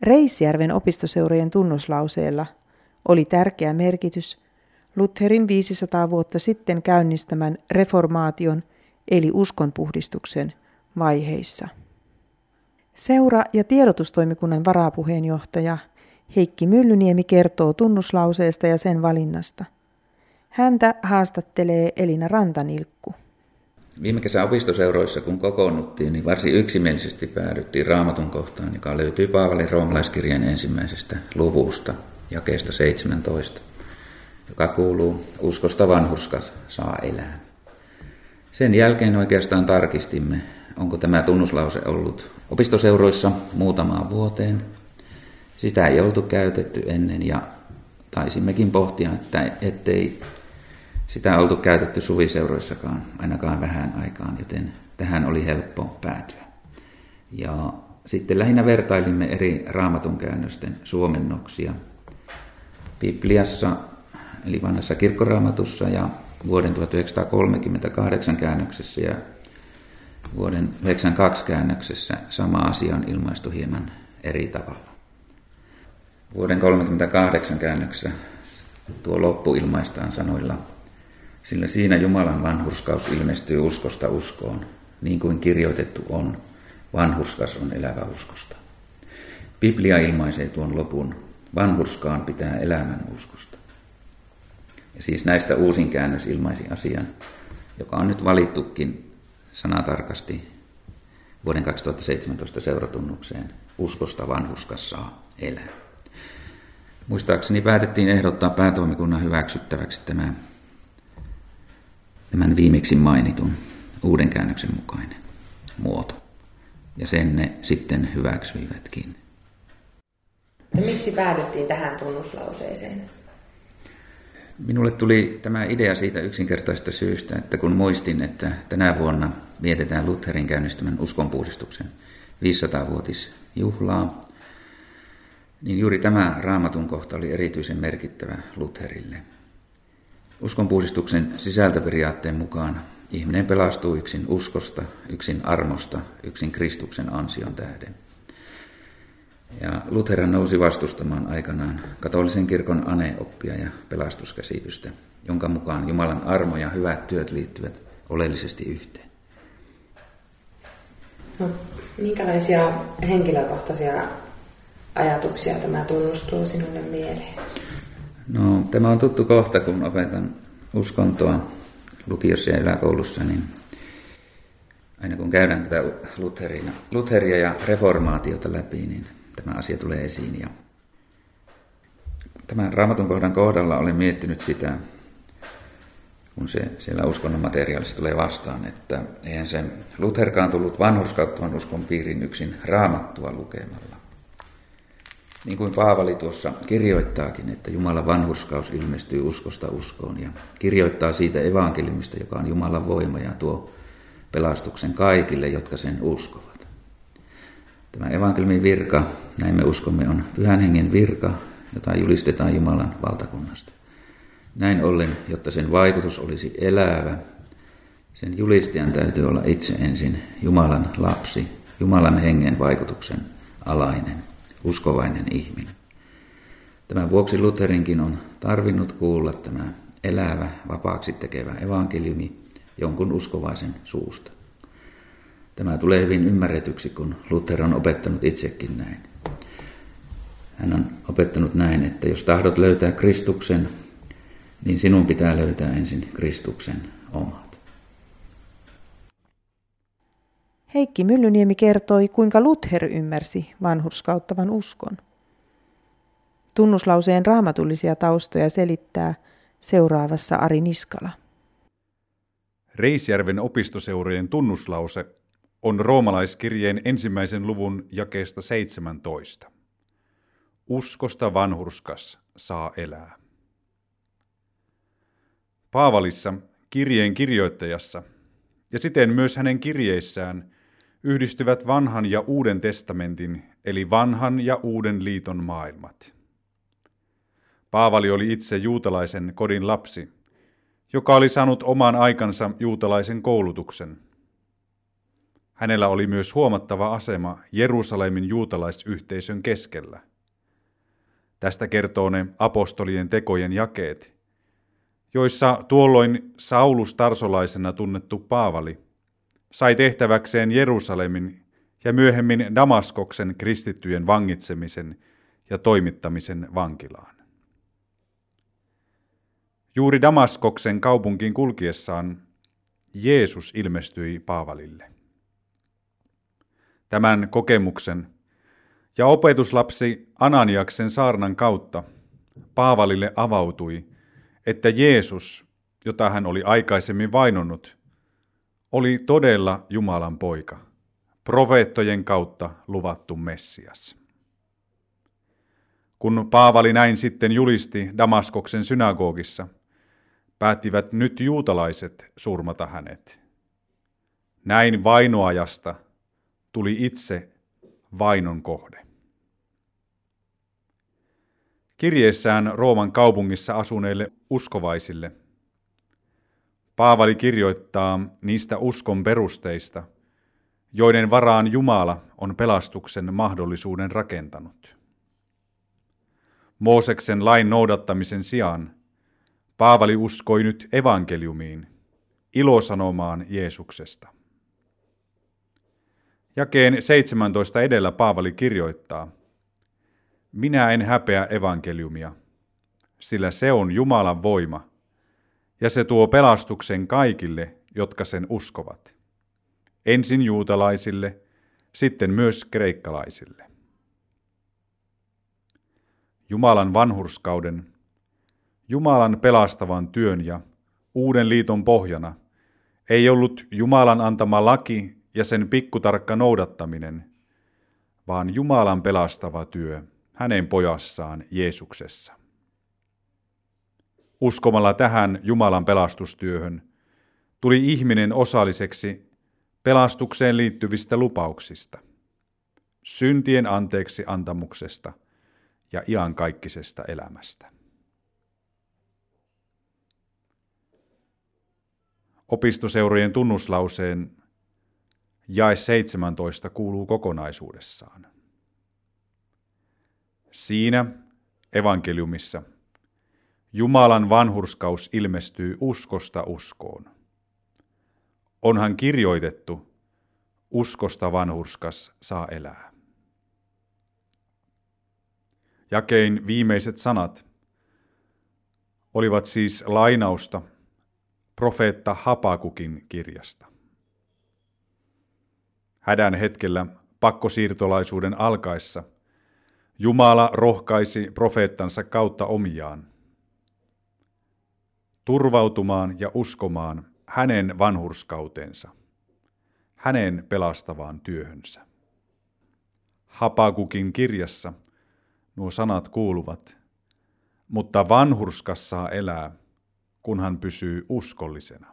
Reisjärven opistoseurojen tunnuslauseella oli tärkeä merkitys Lutherin 500 vuotta sitten käynnistämän reformaation eli uskonpuhdistuksen vaiheissa. Seura- ja tiedotustoimikunnan varapuheenjohtaja Heikki Myllyniemi kertoo tunnuslauseesta ja sen valinnasta. Häntä haastattelee Elina Rantanilkku. Viime kesän opistoseuroissa, kun kokoonnuttiin, niin varsin yksimielisesti päädyttiin Raamatun kohtaan, joka löytyy Paavalin roomalaiskirjeen ensimmäisestä luvusta, jakeesta 17, joka kuuluu: uskosta vanhurskas saa elää. Sen jälkeen oikeastaan tarkistimme, onko tämä tunnuslause ollut opistoseuroissa muutamaan vuoteen. Sitä ei oltu käytetty ennen ja taisimmekin pohtia, ettei sitä oltu käytetty suviseuroissakaan, ainakaan vähän aikaan, joten tähän oli helppo päätyä. Ja sitten lähinnä vertailimme eri raamatun käännösten suomennoksia Bibliassa, eli vanhassa kirkkoraamatussa ja vuoden 1938 käännöksessä ja vuoden 1992 käännöksessä sama asia on ilmaistu hieman eri tavalla. Vuoden 1938 käännöksessä tuo loppu ilmaistaan sanoilla: sillä siinä Jumalan vanhurskaus ilmestyy uskosta uskoon, niin kuin kirjoitettu on, vanhurskas on elävä uskosta. Biblia ilmaisee tuon lopun: vanhurskaan pitää elämän uskosta. Ja siis näistä uusin käännös ilmaisi asian, joka on nyt valittukin sanatarkasti vuoden 2017 seuratunnukseen: uskosta vanhurskas saa elää. Muistaakseni päätettiin ehdottaa päätoimikunnan hyväksyttäväksi tämän viimeksi mainitun uuden käännöksen mukainen muoto. Ja sen ne sitten hyväksyivätkin. Ja miksi päädyttiin tähän tunnuslauseeseen? Minulle tuli tämä idea siitä yksinkertaisesta syystä, että kun muistin, että tänä vuonna vietetään Lutherin käynnistämän uskonpuhdistuksen 500-vuotisjuhlaa, niin juuri tämä raamatun kohta oli erityisen merkittävä Lutherille. Uskonpuhdistuksen sisältöperiaatteen mukaan ihminen pelastuu yksin uskosta, yksin armosta, yksin Kristuksen ansion tähden. Ja Luther nousi vastustamaan aikanaan katolisen kirkon aneoppia ja pelastuskäsitystä, jonka mukaan Jumalan armo ja hyvät työt liittyvät oleellisesti yhteen. No, minkälaisia henkilökohtaisia ajatuksia tämä tunnustuu sinulle mieleen? No, tämä on tuttu kohta, kun opetan uskontoa lukiossa ja yläkoulussa, niin aina kun käydään tätä Lutheria ja reformaatiota läpi, niin tämä asia tulee esiin. Ja tämän raamatun kohdan kohdalla olen miettinyt sitä, kun se siellä uskonnon materiaalissa tulee vastaan, että eihän se Lutherkaan tullut vanhurskauttavan uskon piirin yksin raamattua lukemalla. Niin kuin Paavali tuossa kirjoittaakin, että Jumalan vanhurskaus ilmestyy uskosta uskoon ja kirjoittaa siitä evankeliumista, joka on Jumalan voima ja tuo pelastuksen kaikille, jotka sen uskovat. Tämä evankeliumin virka, näin me uskomme, on Pyhän Hengen virka, jota julistetaan Jumalan valtakunnasta. Näin ollen, jotta sen vaikutus olisi elävä, sen julistajan täytyy olla itse ensin Jumalan lapsi, Jumalan hengen vaikutuksen alainen, uskovainen ihminen. Tämän vuoksi Lutherinkin on tarvinnut kuulla tämä elävä, vapaaksi tekevä evankeliumi jonkun uskovaisen suusta. Tämä tulee hyvin ymmärretyksi, kun Luther on opettanut itsekin näin. Hän on opettanut näin, että jos tahdot löytää Kristuksen, niin sinun pitää löytää ensin Kristuksen omat. Heikki Myllyniemi kertoi, kuinka Luther ymmärsi vanhurskauttavan uskon. Tunnuslauseen raamatullisia taustoja selittää seuraavassa Ari Niskala. Reisjärven opistoseurojen tunnuslause on roomalaiskirjeen 1. luvun jakeesta 17. Uskosta vanhurskas saa elää. Paavalissa, kirjeen kirjoittajassa, ja siten myös hänen kirjeissään yhdistyvät vanhan ja uuden testamentin, eli vanhan ja uuden liiton maailmat. Paavali oli itse juutalaisen kodin lapsi, joka oli saanut oman aikansa juutalaisen koulutuksen. hänellä oli myös huomattava asema Jerusalemin juutalaisyhteisön keskellä. Tästä kertoo ne apostolien tekojen jakeet, joissa tuolloin Saulus tarsolaisena tunnettu Paavali sai tehtäväkseen Jerusalemin ja myöhemmin Damaskoksen kristittyjen vangitsemisen ja toimittamisen vankilaan. Juuri Damaskoksen kaupunkiin kulkiessaan Jeesus ilmestyi Paavalille. Tämän kokemuksen ja opetuslapsi Ananiaksen saarnan kautta Paavalille avautui, että Jeesus, jota hän oli aikaisemmin vainonnut, oli todella Jumalan poika, profeettojen kautta luvattu Messias. Kun Paavali näin sitten julisti Damaskoksen synagogissa, päättivät nyt juutalaiset surmata hänet. Näin vainoajasta tuli itse vainon kohde. Kirjeessään Rooman kaupungissa asuneille uskovaisille Paavali kirjoittaa niistä uskon perusteista, joiden varaan Jumala on pelastuksen mahdollisuuden rakentanut. Mooseksen lain noudattamisen sijaan Paavali uskoi nyt evankeliumiin, ilosanomaan Jeesuksesta. Jakeen 17 edellä Paavali kirjoittaa: Minä en häpeä evankeliumia, sillä se on Jumalan voima, ja se tuo pelastuksen kaikille, jotka sen uskovat. Ensin juutalaisille, sitten myös kreikkalaisille. Jumalan vanhurskauden, Jumalan pelastavan työn ja uuden liiton pohjana ei ollut Jumalan antama laki ja sen pikkutarkka noudattaminen, vaan Jumalan pelastava työ hänen pojassaan Jeesuksessa. Uskomalla tähän Jumalan pelastustyöhön tuli ihminen osalliseksi pelastukseen liittyvistä lupauksista, syntien anteeksi antamuksesta ja iankaikkisesta elämästä. Opistoseurojen tunnuslauseen jae 17 kuuluu kokonaisuudessaan. Siinä evankeliumissa Jumalan vanhurskaus ilmestyy uskosta uskoon. Onhan kirjoitettu, uskosta vanhurskas saa elää. Jakein viimeiset sanat olivat siis lainausta profeetta Habakukin kirjasta. Hädän hetkellä pakkosiirtolaisuuden alkaessa Jumala rohkaisi profeettansa kautta omiaan turvautumaan ja uskomaan hänen vanhurskautensa, hänen pelastavaan työhönsä. Habakukin kirjassa nuo sanat kuuluvat: mutta vanhurskas saa elää, kun hän pysyy uskollisena.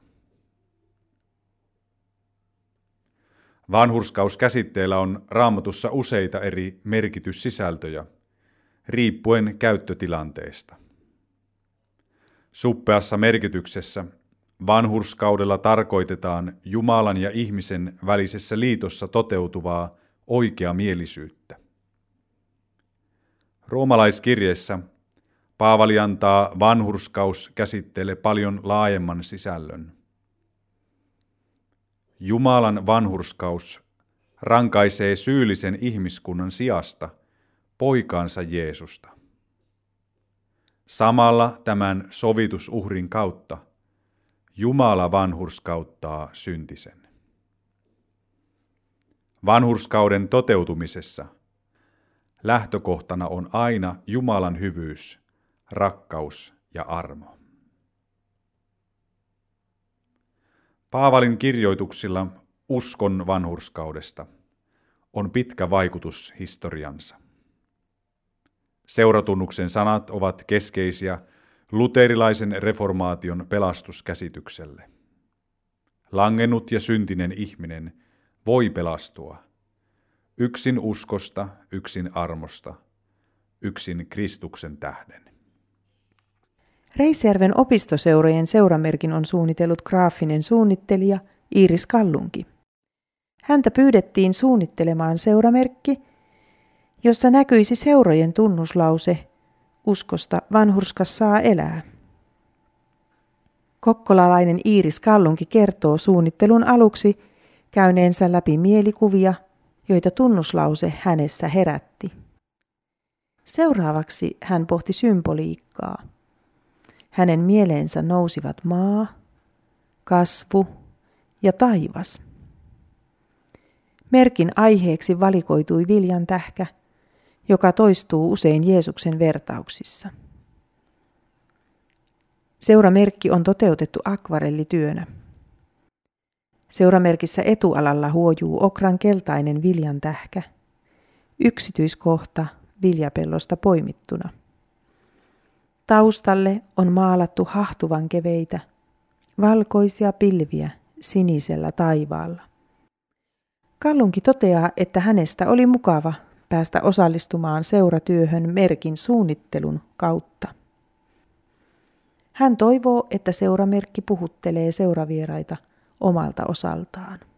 Vanhurskauskäsitteellä on Raamatussa useita eri merkityssisältöjä, riippuen käyttötilanteesta. Suppeassa merkityksessä vanhurskaudella tarkoitetaan Jumalan ja ihmisen välisessä liitossa toteutuvaa oikeamielisyyttä. Roomalaiskirjeessä Paavali antaa vanhurskauskäsitteelle paljon laajemman sisällön. Jumalan vanhurskaus rankaisee syyllisen ihmiskunnan sijasta poikaansa Jeesusta. Samalla tämän sovitusuhrin kautta Jumala vanhurskauttaa syntisen. Vanhurskauden toteutumisessa lähtökohtana on aina Jumalan hyvyys, rakkaus ja armo. Paavalin kirjoituksilla uskon vanhurskaudesta on pitkä vaikutus historiansa. Seuratunnuksen sanat ovat keskeisiä luterilaisen reformaation pelastuskäsitykselle. Langennut ja syntinen ihminen voi pelastua yksin uskosta, yksin armosta, yksin Kristuksen tähden. Reisjärven opistoseurojen seuramerkin on suunnitellut graafinen suunnittelija Iiris Kallunki. Häntä pyydettiin suunnittelemaan seuramerkki, jossa näkyisi seurojen tunnuslause uskosta vanhurskas saa elää. Kokkolalainen Iiris Kallunki kertoo suunnittelun aluksi käyneensä läpi mielikuvia, joita tunnuslause hänessä herätti. Seuraavaksi hän pohti symboliikkaa. Hänen mieleensä nousivat maa, kasvu ja taivas. Merkin aiheeksi valikoitui viljan tähkä, joka toistuu usein Jeesuksen vertauksissa. Seuramerkki on toteutettu akvarellityönä. Seuramerkissä etualalla huojuu okran keltainen viljan tähkä, yksityiskohta viljapellosta poimittuna. Taustalle on maalattu hahtuvan keveitä, valkoisia pilviä sinisellä taivaalla. Kallunki toteaa, että hänestä oli mukava päästä osallistumaan seuratyöhön merkin suunnittelun kautta. Hän toivoo, että seuramerkki puhuttelee seuravieraita omalta osaltaan.